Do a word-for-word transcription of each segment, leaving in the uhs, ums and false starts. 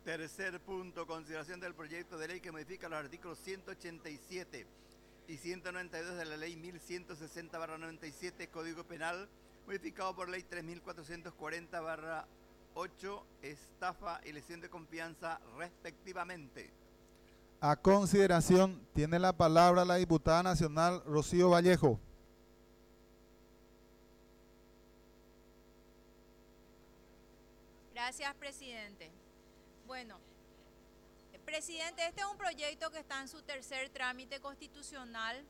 Tercer punto, consideración del proyecto de ley que modifica los artículos ciento ochenta y siete y ciento noventa y dos de la ley mil ciento sesenta barra noventa y siete, Código Penal, modificado por ley tres mil cuatrocientos cuarenta barra ocho, estafa y lesión de confianza respectivamente. A consideración tiene la palabra la diputada nacional Rocío Vallejo. Gracias, presidente. Bueno, presidente, este es un proyecto que está en su tercer trámite constitucional.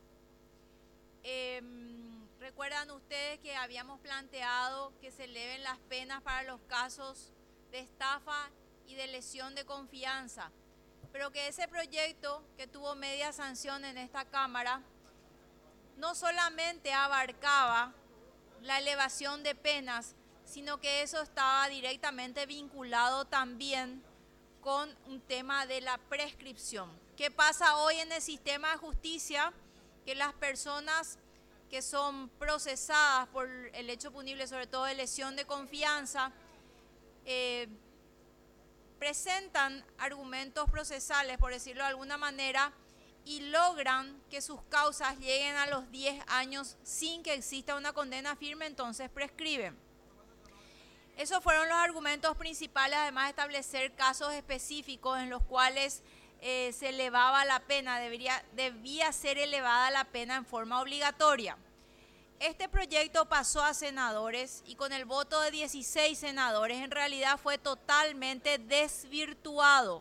Eh, Recuerdan ustedes que habíamos planteado que se eleven las penas para los casos de estafa y de lesión de confianza, pero que ese proyecto, que tuvo media sanción en esta Cámara, no solamente abarcaba la elevación de penas, sino que eso estaba directamente vinculado también con un tema de la prescripción. ¿Qué pasa hoy en el sistema de justicia? Que las personas que son procesadas por el hecho punible, sobre todo de lesión de confianza, eh, presentan argumentos procesales, por decirlo de alguna manera, y logran que sus causas lleguen a los diez años sin que exista una condena firme, entonces prescriben. Esos fueron los argumentos principales, además de establecer casos específicos en los cuales eh, se elevaba la pena, debería, debía ser elevada la pena en forma obligatoria. Este proyecto pasó a senadores y con el voto de dieciséis senadores en realidad fue totalmente desvirtuado.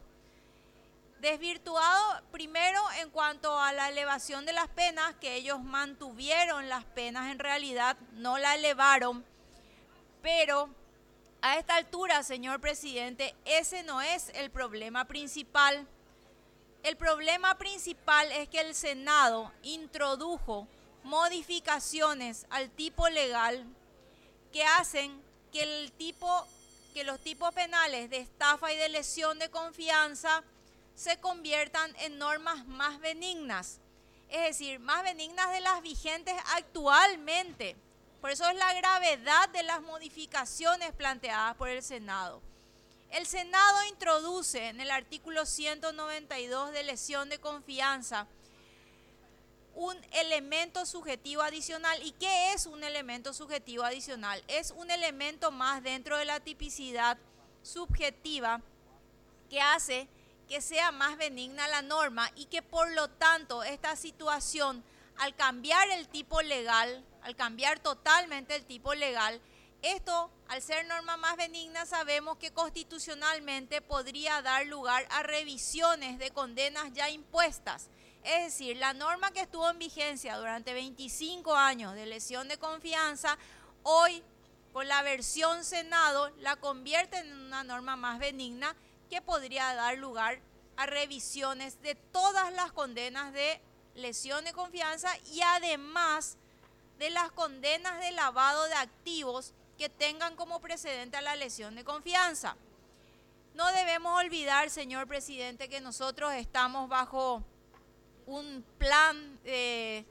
Desvirtuado primero en cuanto a la elevación de las penas, que ellos mantuvieron las penas, en realidad no la elevaron, pero a esta altura, señor presidente, ese no es el problema principal. El problema principal es que el Senado introdujo modificaciones al tipo legal que hacen que el tipo, que los tipos penales de estafa y de lesión de confianza se conviertan en normas más benignas, es decir, más benignas de las vigentes actualmente. Por eso es la gravedad de las modificaciones planteadas por el Senado. El Senado introduce en el artículo ciento noventa y dos de lesión de confianza un elemento subjetivo adicional. ¿Y qué es un elemento subjetivo adicional? Es un elemento más dentro de la tipicidad subjetiva que hace que sea más benigna la norma y que por lo tanto esta situación, al cambiar el tipo legal, al cambiar totalmente el tipo legal, esto, al ser norma más benigna, sabemos que constitucionalmente podría dar lugar a revisiones de condenas ya impuestas. Es decir, la norma que estuvo en vigencia durante veinticinco años de lesión de confianza, hoy con la versión Senado la convierte en una norma más benigna que podría dar lugar a revisiones de todas las condenas de lesión de confianza y además de las condenas de lavado de activos que tengan como precedente a la lesión de confianza. No debemos olvidar, señor presidente, que nosotros estamos bajo un plan eh,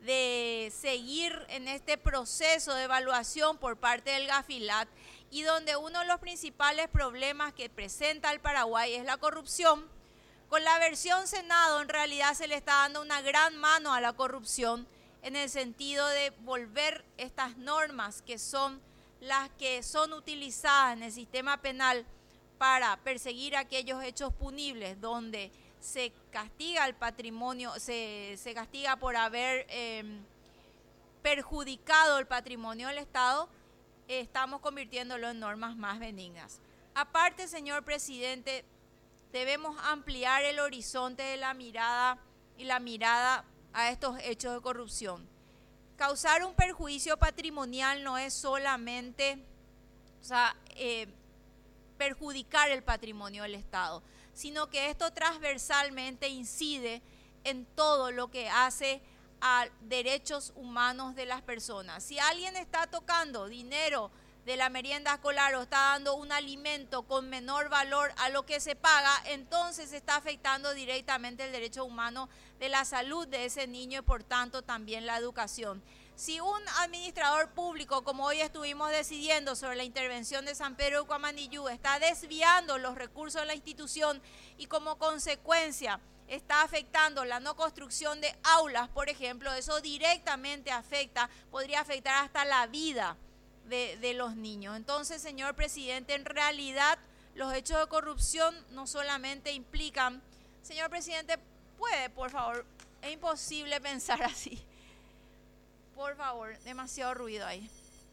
de seguir en este proceso de evaluación por parte del Gafilat y donde uno de los principales problemas que presenta el Paraguay es la corrupción. Con la versión Senado en realidad se le está dando una gran mano a la corrupción en el sentido de volver estas normas que son las que son utilizadas en el sistema penal para perseguir aquellos hechos punibles donde se castiga el patrimonio, se, se castiga por haber eh, perjudicado el patrimonio del Estado, eh, estamos convirtiéndolo en normas más benignas. Aparte, señor presidente, debemos ampliar el horizonte de la mirada y la mirada a estos hechos de corrupción. Causar un perjuicio patrimonial no es solamente, o sea, eh, perjudicar el patrimonio del Estado, sino que esto transversalmente incide en todo lo que hace a derechos humanos de las personas. Si alguien está tocando dinero de la merienda escolar o está dando un alimento con menor valor a lo que se paga, entonces está afectando directamente el derecho humano de la salud de ese niño y por tanto también la educación. Si un administrador público, como hoy estuvimos decidiendo sobre la intervención de San Pedro de Cuamaniyú, está desviando los recursos de la institución y como consecuencia está afectando la no construcción de aulas, por ejemplo, eso directamente afecta, podría afectar hasta la vida de, de los niños. Entonces, señor presidente, en realidad los hechos de corrupción no solamente implican, señor presidente, puede, por favor, es imposible pensar así. Por favor, demasiado ruido ahí.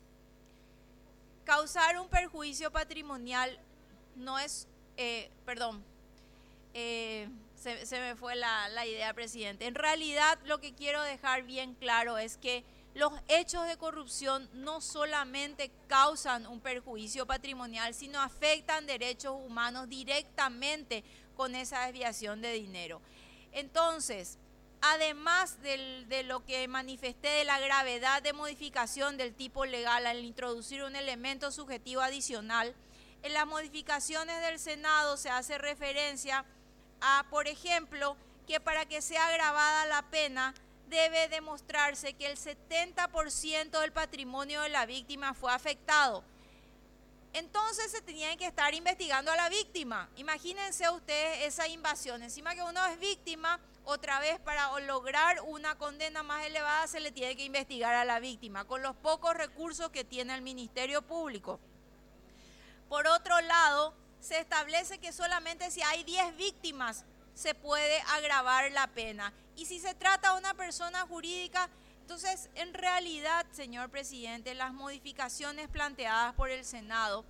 Causar un perjuicio patrimonial no es, eh, perdón, eh, se, se me fue la, la idea, presidente. En realidad, lo que quiero dejar bien claro es que los hechos de corrupción no solamente causan un perjuicio patrimonial, sino afectan derechos humanos directamente con esa desviación de dinero. Entonces, además del, de lo que manifesté de la gravedad de modificación del tipo legal al introducir un elemento subjetivo adicional, en las modificaciones del Senado se hace referencia a, por ejemplo, que para que sea agravada la pena debe demostrarse que el setenta por ciento del patrimonio de la víctima fue afectado. Entonces se tenían que estar investigando a la víctima. Imagínense ustedes esa invasión. Encima que uno es víctima, otra vez para lograr una condena más elevada se le tiene que investigar a la víctima, con los pocos recursos que tiene el Ministerio Público. Por otro lado, se establece que solamente si hay diez víctimas se puede agravar la pena. Y si se trata de una persona jurídica, entonces en realidad, señor presidente, las modificaciones planteadas por el Senado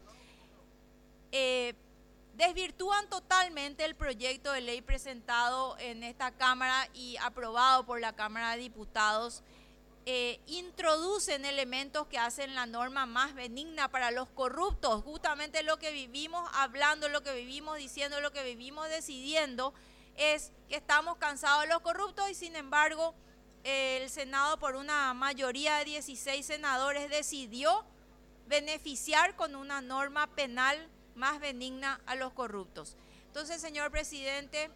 eh, desvirtúan totalmente el proyecto de ley presentado en esta Cámara y aprobado por la Cámara de Diputados. Eh, introducen elementos que hacen la norma más benigna para los corruptos, justamente lo que vivimos hablando, lo que vivimos diciendo, lo que vivimos decidiendo, es que estamos cansados de los corruptos y sin embargo eh, el Senado por una mayoría de dieciséis senadores decidió beneficiar con una norma penal más benigna a los corruptos. Entonces, señor presidente,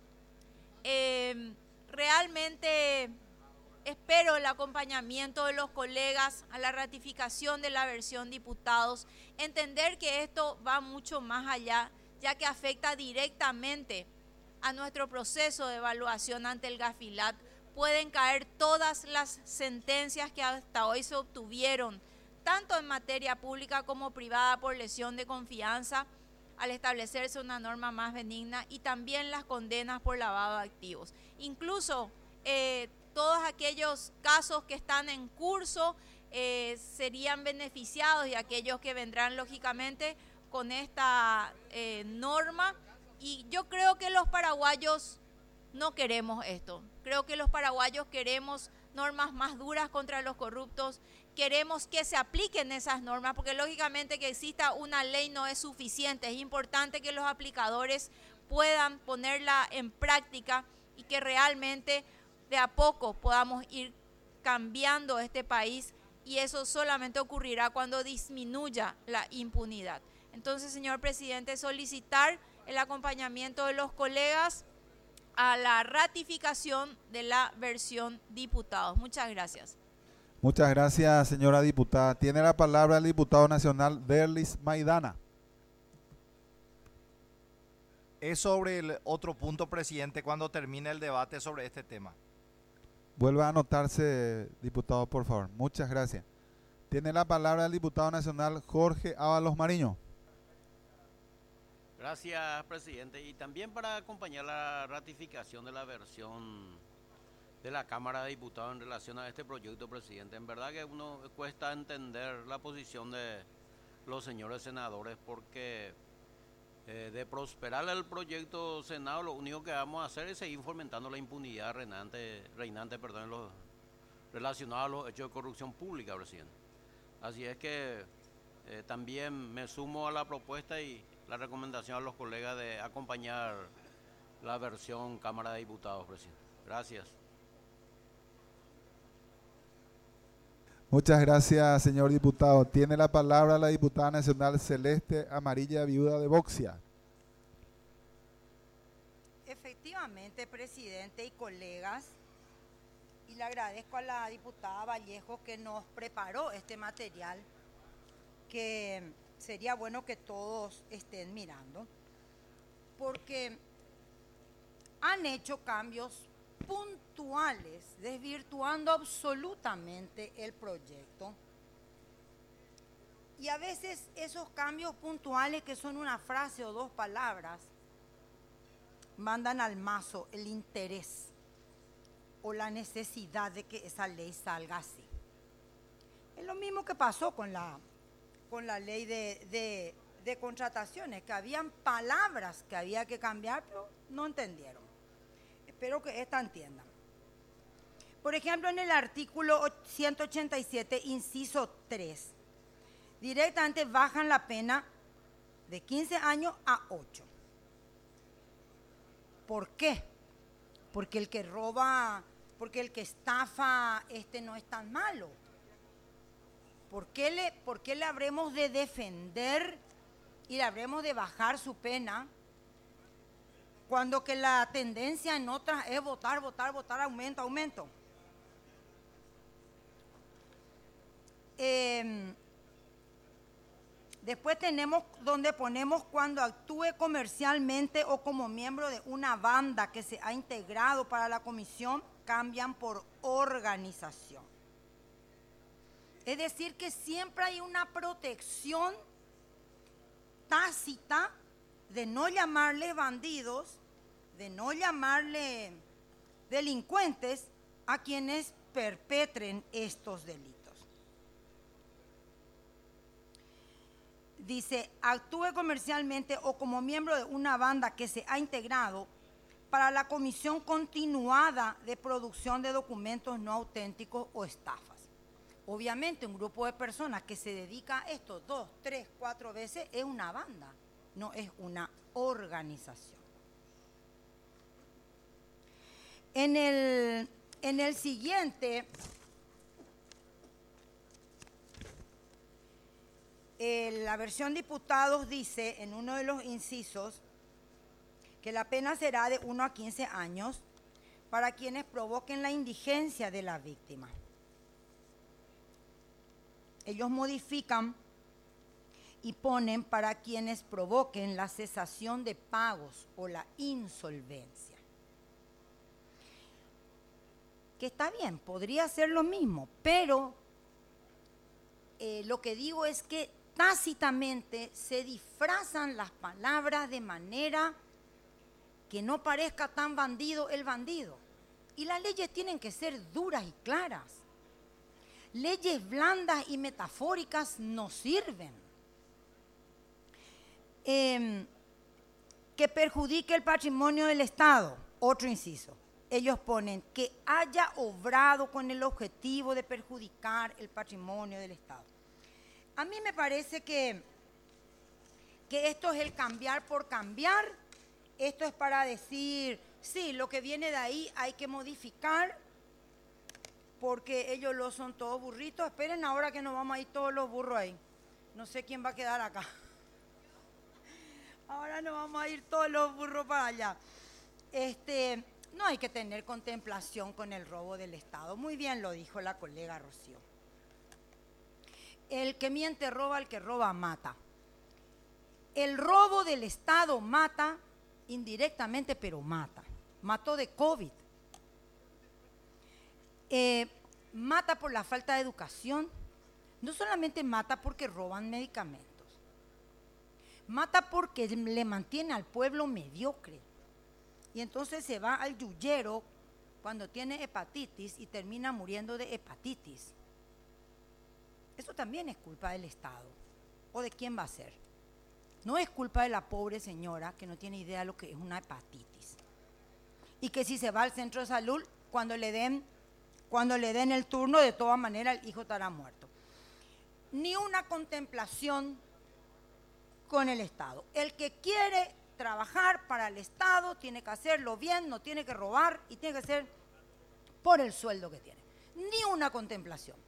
eh, realmente espero el acompañamiento de los colegas a la ratificación de la versión diputados, entender que esto va mucho más allá, ya que afecta directamente a nuestro proceso de evaluación ante el Gafilat. Pueden caer todas las sentencias que hasta hoy se obtuvieron, tanto en materia pública como privada por lesión de confianza, al establecerse una norma más benigna, y también las condenas por lavado de activos. Incluso eh, todos aquellos casos que están en curso eh, serían beneficiados y aquellos que vendrán lógicamente con esta eh, norma. Y yo creo que los paraguayos no queremos esto. Creo que los paraguayos queremos normas más duras contra los corruptos. Queremos que se apliquen esas normas, porque lógicamente que exista una ley no es suficiente. Es importante que los aplicadores puedan ponerla en práctica y que realmente de a poco podamos ir cambiando este país, y eso solamente ocurrirá cuando disminuya la impunidad. Entonces, señor presidente, solicitar el acompañamiento de los colegas a la ratificación de la versión diputados. Muchas gracias. Muchas gracias, señora diputada. Tiene la palabra el diputado nacional Derlis Maidana. Es sobre el otro punto, presidente, cuando termine el debate sobre este tema. Vuelva a anotarse, diputado, por favor. Muchas gracias. Tiene la palabra el diputado nacional Jorge Ábalos Mariño. Gracias, presidente. Y también para acompañar la ratificación de la versión de la Cámara de Diputados en relación a este proyecto, presidente. En verdad que uno cuesta entender la posición de los señores senadores, porque eh, de prosperar el proyecto Senado, lo único que vamos a hacer es seguir fomentando la impunidad reinante, reinante perdón, en los, relacionada a los hechos de corrupción pública, presidente. Así es que eh, también me sumo a la propuesta y la recomendación a los colegas de acompañar la versión Cámara de Diputados, presidente. Gracias. Muchas gracias, señor diputado. Tiene la palabra la diputada nacional Celeste Amarilla, viuda de Boxia. Efectivamente, presidente y colegas, y le agradezco a la diputada Vallejo que nos preparó este material, que sería bueno que todos estén mirando, porque han hecho cambios puntuales, desvirtuando absolutamente el proyecto. Y a veces esos cambios puntuales, que son una frase o dos palabras, mandan al mazo el interés o la necesidad de que esa ley salga así. Es lo mismo que pasó con la, con la ley de, de, de contrataciones, que habían palabras que había que cambiar, pero no entendieron. Espero que esta entiendan. Por ejemplo, en el artículo ciento ochenta y siete, inciso tres, directamente bajan la pena de quince años a ocho. ¿Por qué? Porque el que roba, porque el que estafa, este no es tan malo. ¿Por qué le, por qué le habremos de defender y le habremos de bajar su pena cuando que la tendencia en otras es votar, votar, votar, aumento, aumento? Eh, Después tenemos donde ponemos cuando actúe comercialmente o como miembro de una banda que se ha integrado para la comisión, cambian por organización. Es decir, que siempre hay una protección tácita de no llamarles bandidos, de no llamarle delincuentes a quienes perpetren estos delitos. Dice, actúe comercialmente o como miembro de una banda que se ha integrado para la comisión continuada de producción de documentos no auténticos o estafas. Obviamente, un grupo de personas que se dedica a esto dos, tres, cuatro veces es una banda, no es una organización. En el, en el siguiente... Eh, la versión diputados dice en uno de los incisos que la pena será de uno a quince años para quienes provoquen la indigencia de la víctima. Ellos modifican y ponen para quienes provoquen la cesación de pagos o la insolvencia. Que está bien, podría ser lo mismo, pero eh, lo que digo es que tácitamente se disfrazan las palabras de manera que no parezca tan bandido el bandido. Y las leyes tienen que ser duras y claras. Leyes blandas y metafóricas no sirven. Eh, que perjudique el patrimonio del Estado, otro inciso. Ellos ponen que haya obrado con el objetivo de perjudicar el patrimonio del Estado. A mí me parece que, que esto es el cambiar por cambiar. Esto es para decir, sí, lo que viene de ahí hay que modificar porque ellos lo son todos burritos. Esperen ahora que nos vamos a ir todos los burros ahí. No sé quién va a quedar acá. Ahora nos vamos a ir todos los burros para allá. Este, no hay que tener contemplación con el robo del Estado. Muy bien lo dijo la colega Rocío. El que miente roba, el que roba mata. El robo del Estado mata indirectamente, pero mata. Mató de COVID. Eh, mata por la falta de educación. No solamente mata porque roban medicamentos. Mata porque le mantiene al pueblo mediocre. Y entonces se va al yuyero cuando tiene hepatitis y termina muriendo de hepatitis. Eso también es culpa del Estado. ¿O de quién va a ser? No es culpa de la pobre señora que no tiene idea de lo que es una hepatitis. Y que si se va al centro de salud, cuando le den, cuando le den el turno, de todas maneras el hijo estará muerto. Ni una contemplación con el Estado. El que quiere trabajar para el Estado tiene que hacerlo bien, no tiene que robar y tiene que hacer por el sueldo que tiene. Ni una contemplación.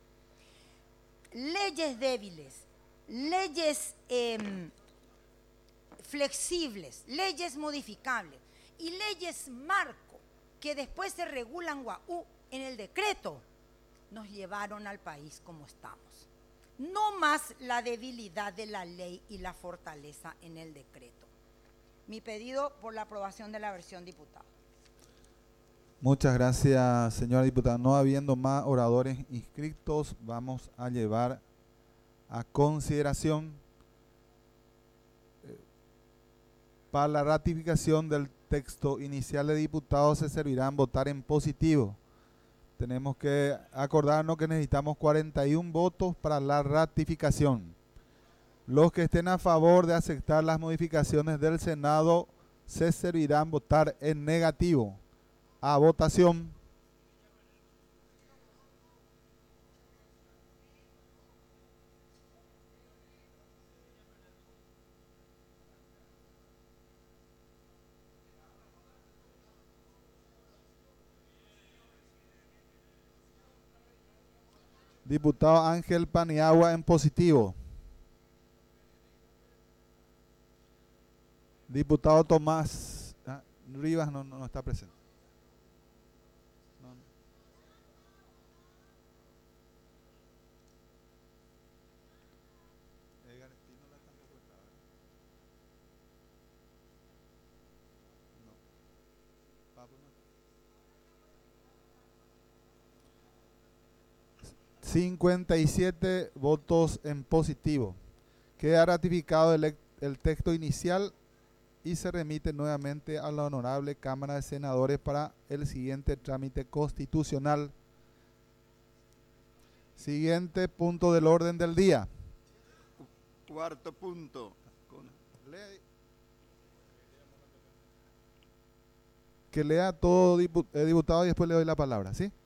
Leyes débiles, leyes eh, flexibles, leyes modificables y leyes marco que después se regulan guau en el decreto nos llevaron al país como estamos. No más la debilidad de la ley y la fortaleza en el decreto. Mi pedido por la aprobación de la versión diputado. Muchas gracias, señora diputada. No habiendo más oradores inscritos, vamos a llevar a consideración eh, para la ratificación del texto inicial de diputados se servirán votar en positivo. Tenemos que acordarnos que necesitamos cuarenta y un votos para la ratificación. Los que estén a favor de aceptar las modificaciones del Senado se servirán votar en negativo. A votación. Diputado Ángel Paniagua en positivo. Diputado Tomás ah, Rivas no, no, no está presente. No. cincuenta y siete votos en positivo. Queda ratificado el, el texto inicial y se remite nuevamente a la Honorable Cámara de Senadores para el siguiente trámite constitucional. Siguiente punto del orden del día. Cuarto punto. Que lea todo diputado y después le doy la palabra, ¿sí?